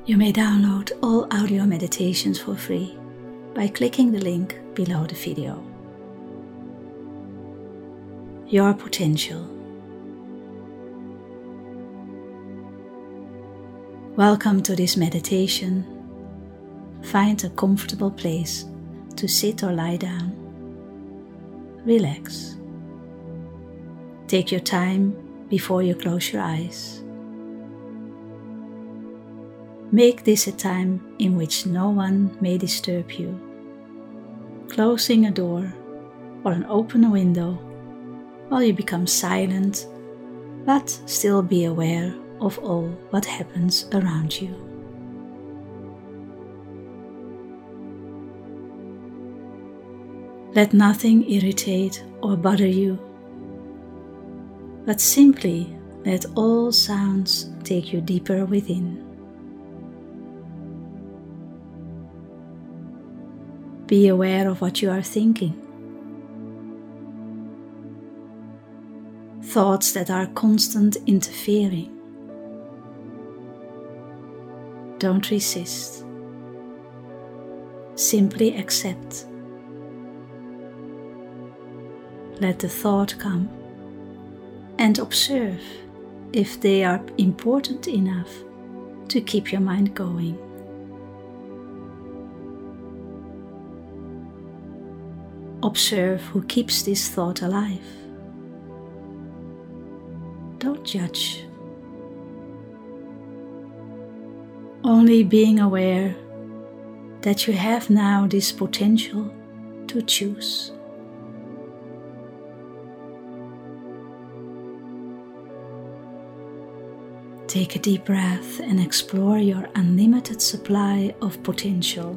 You may download all audio meditations for free by clicking the link below the video. Your potential. Welcome to this meditation. Find a comfortable place to sit or lie down. Relax. Take your time before you close your eyes. Make this a time in which no one may disturb you. Closing a door or an open window while you become silent, but still be aware of all what happens around you. Let nothing irritate or bother you, but simply let all sounds take you deeper within. Be aware of what you are thinking. Thoughts that are constant interfering. Don't resist. Simply accept. Let the thought come and observe if they are important enough to keep your mind going. Observe who keeps this thought alive. Don't judge. Only being aware that you have now this potential to choose. Take a deep breath and explore your unlimited supply of potential.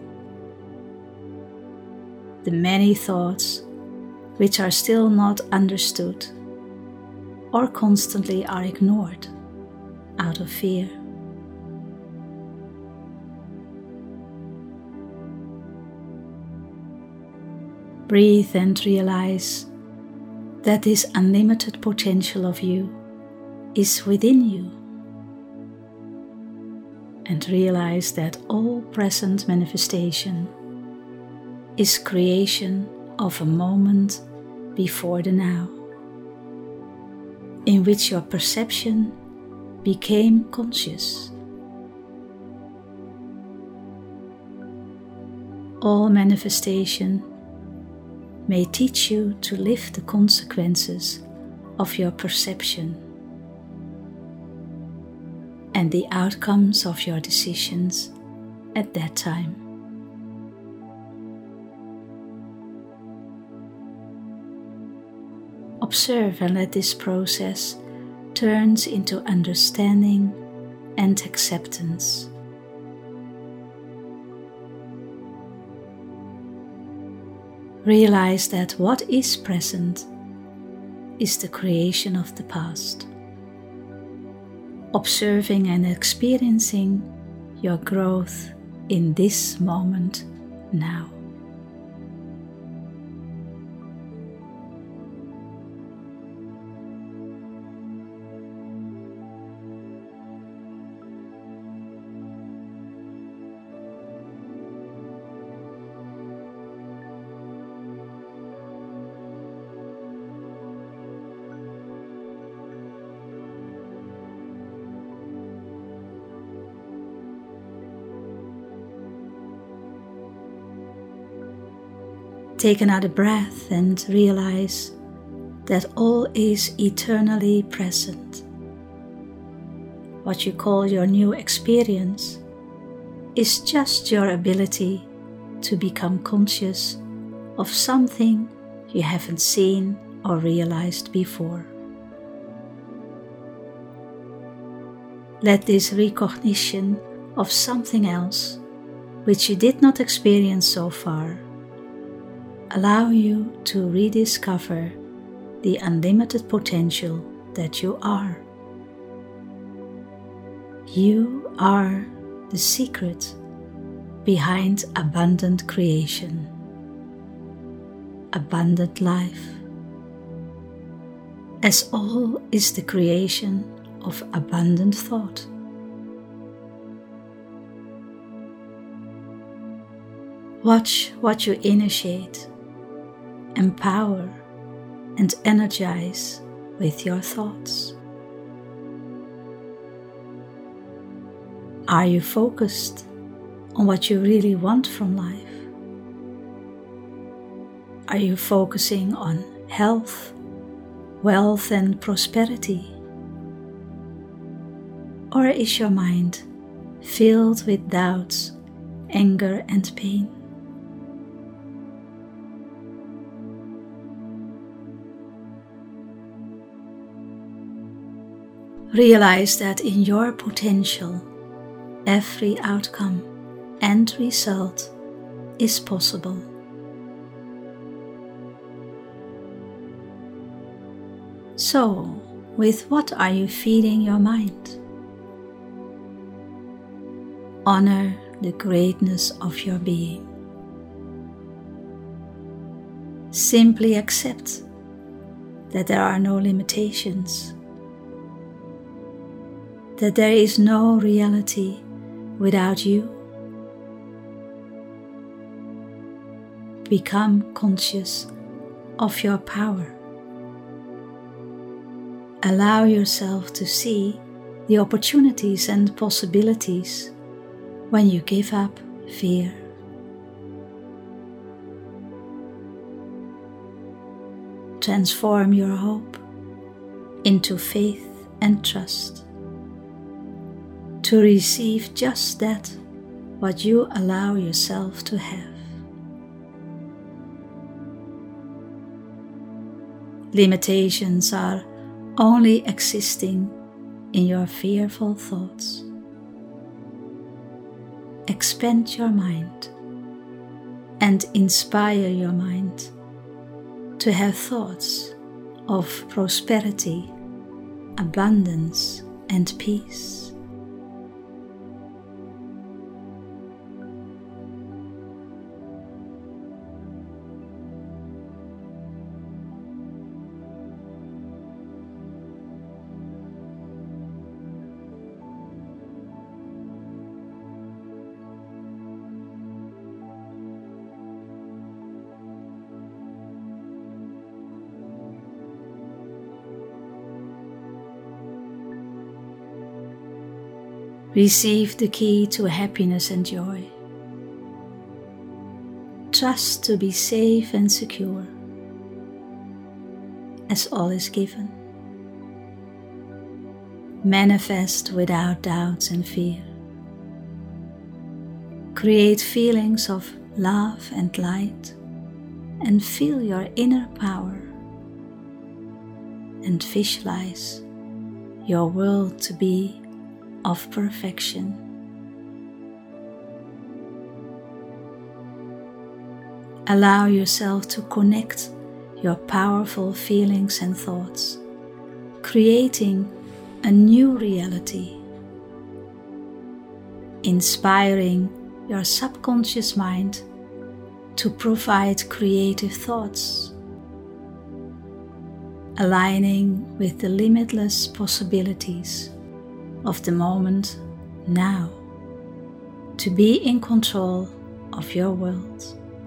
The many thoughts which are still not understood or constantly are ignored out of fear. Breathe and realize that this unlimited potential of you is within you. And realize that all present manifestation is creation of a moment before the now, in which your perception became conscious. All manifestation may teach you to live the consequences of your perception and the outcomes of your decisions at that time. Observe and let this process turn into understanding and acceptance. Realize that what is present is the creation of the past. Observing and experiencing your growth in this moment now. Take another breath and realize that all is eternally present. What you call your new experience is just your ability to become conscious of something you haven't seen or realized before. Let this recognition of something else, which you did not experience so far, allow you to rediscover the unlimited potential that you are. You are the secret behind abundant creation, abundant life, as all is the creation of abundant thought. Watch what you initiate, empower, and energize with your thoughts. Are you focused on what you really want from life? Are you focusing on health, wealth, and prosperity? Or is your mind filled with doubts, anger, and pain? Realize that in your potential, every outcome and result is possible. So, with what are you feeding your mind? Honor the greatness of your being. Simply accept that there are no limitations, that there is no reality without you. Become conscious of your power. Allow yourself to see the opportunities and possibilities when you give up fear. Transform your hope into faith and trust to receive just that what you allow yourself to have. Limitations are only existing in your fearful thoughts. Expand your mind and inspire your mind to have thoughts of prosperity, abundance, and peace. Receive the key to happiness and joy. Trust to be safe and secure, as all is given. Manifest without doubts and fear. Create feelings of love and light, and feel your inner power. And visualize your world to be of perfection. Allow yourself to connect your powerful feelings and thoughts, creating a new reality, inspiring your subconscious mind to provide creative thoughts, aligning with the limitless possibilities of the moment now, to be in control of your world.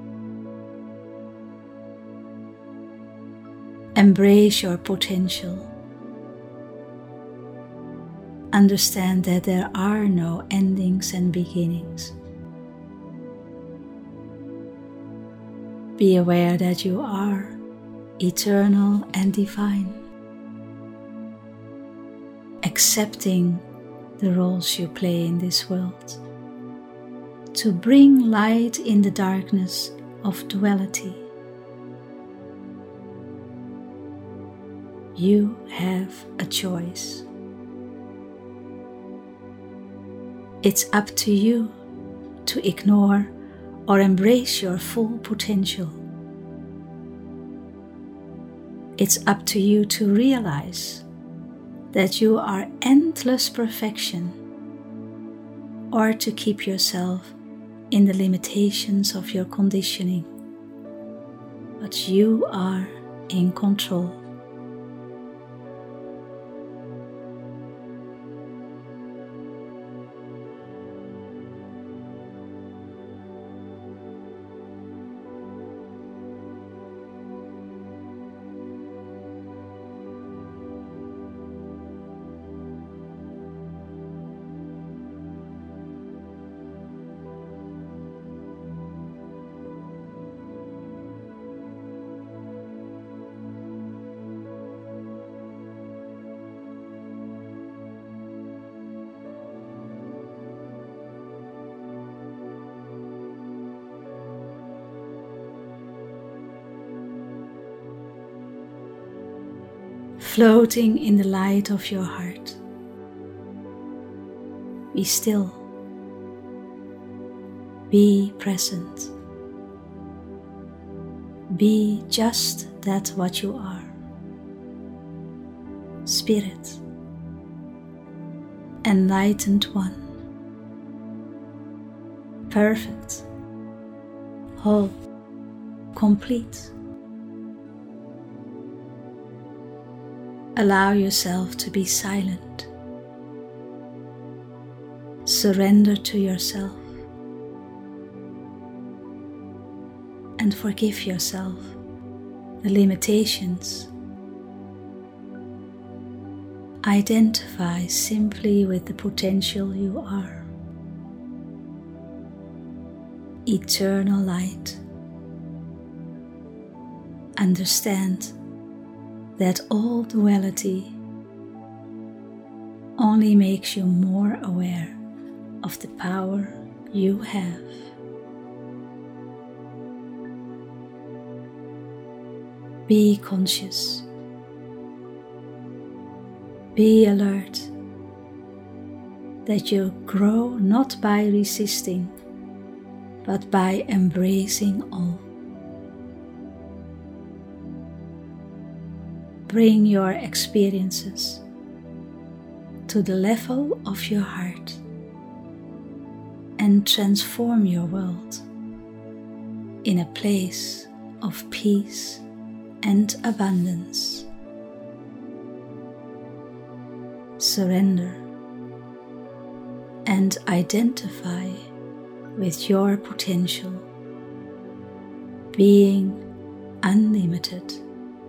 Embrace your potential. Understand that there are no endings and beginnings. Be aware that you are eternal and divine. Accepting the roles you play in this world to bring light in the darkness of duality. You have a choice. It's up to you to ignore or embrace your full potential. It's up to you to realize that you are endless perfection, or to keep yourself in the limitations of your conditioning. But you are in control. floating in the light of your heart. Be still. Be present. Be just that what you are. Spirit. Enlightened one. Perfect. Whole. Complete. Allow yourself to be silent. Surrender to yourself and forgive yourself the limitations. Identify simply with the potential you are. Eternal light. Understand that all duality only makes you more aware of the power you have. Be conscious. Be alert that you grow not by resisting, but by embracing all. Bring your experiences to the level of your heart and transform your world in a place of peace and abundance. Surrender and identify with your potential, being unlimited,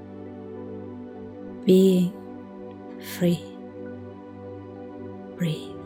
being free. Breathe.